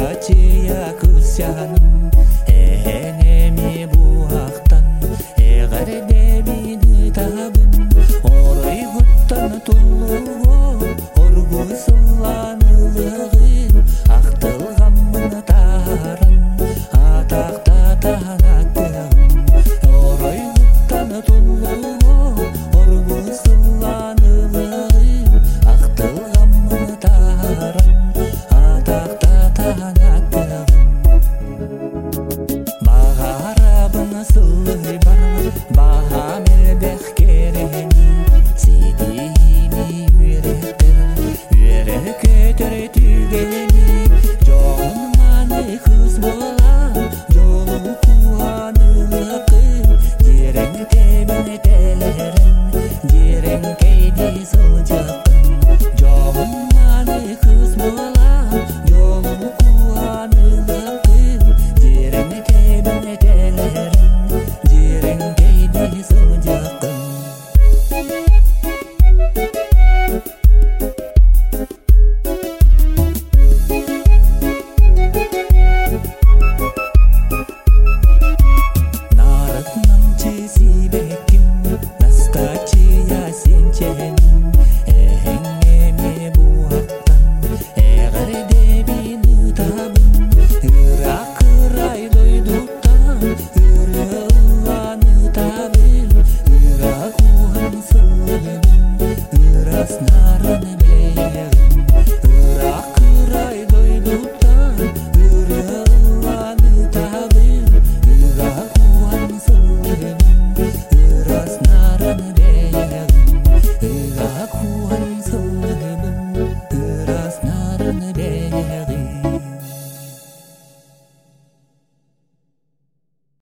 Настачия кырсяным энеми буактан эгерде бини табын орой гуттан туллуго оргуй сылланылыгын актылгаммын тарын атактатан аттыгым орой гуттан туллуго оргуй сылланылыгын актылгаммын тарын атактатан аттыгым Бағарабын сыллы бар баға мелбек керени сидими үйреттер көтөр түгени жоғын маны кыз бола жолу куанылыкын жерең тебін телерін жерең кейди сылжықын жоғын маны кыз бола жолу куанылыкын жерең тебін телерін жерең кейди сылжықын Нарық намчы сибеким Настачия сенченин Эңеме буактан Эгерде бини табын Ыракырай дойдуктан Ырыланы табын Ыракуан сылыбын Ырас нарын бейгин Ыракырай дойдуктан Ырыланы табын Ыракуан сылыбын Ырас нарын бейгин Ыракуан сылыбын Ырас нарын бейгин